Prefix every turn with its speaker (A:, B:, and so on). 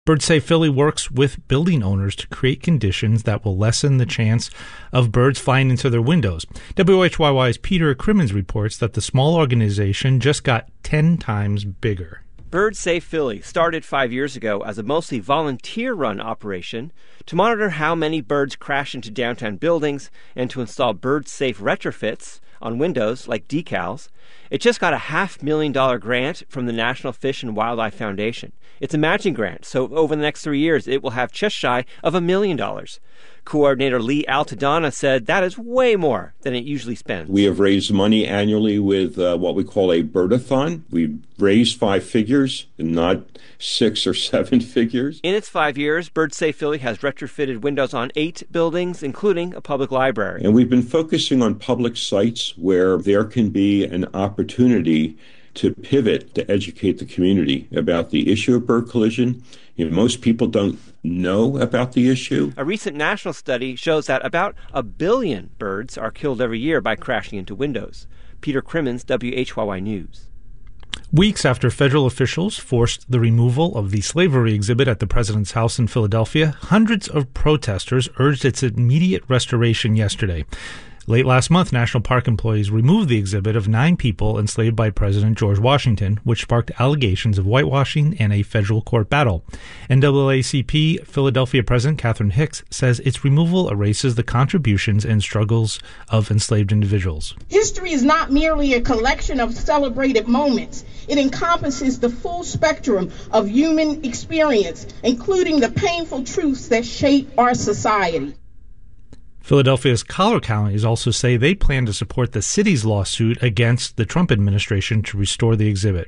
A: Birds Safe Philly works with building owners to create conditions that will lessen the chance of birds flying into their windows. WHYY's Peter Crimmins reports that the small organization just got 10 times bigger.
B: Birds Safe Philly started 5 years ago as a mostly volunteer-run operation to monitor how many birds crash into downtown buildings and to install bird-safe retrofits on windows like decals. It just got a $500,000 grant from the National Fish and Wildlife Foundation. It's a matching grant, so over the next 3 years, it will have just shy of $1 million. Coordinator Lee Altadonna said that is way more than it usually spends.
C: We have raised money annually with what we call a birdathon. We've raised 5 figures and not 6 or 7 figures.
B: In its 5 years, Birds Safe Philly has retrofitted windows on 8 buildings, including a public library.
C: And we've been focusing on public sites where there can be an opportunity to pivot to educate the community about the issue of bird collision. Most people don't know about the issue.
B: A recent national study shows that about 1 billion birds are killed every year by crashing into windows. Peter Crimmins, WHYY News.
A: Weeks after federal officials forced the removal of the slavery exhibit at the President's house in Philadelphia, hundreds of protesters urged its immediate restoration yesterday. Late last month, National Park employees removed the exhibit of 9 people enslaved by President George Washington, which sparked allegations of whitewashing and a federal court battle. NAACP Philadelphia President Catherine Hicks says its removal erases the contributions and struggles of enslaved individuals.
D: History is not merely a collection of celebrated moments. It encompasses the full spectrum of human experience, including the painful truths that shape our society.
A: Philadelphia's Collier counties also say they plan to support the city's lawsuit against the Trump administration to restore the exhibit.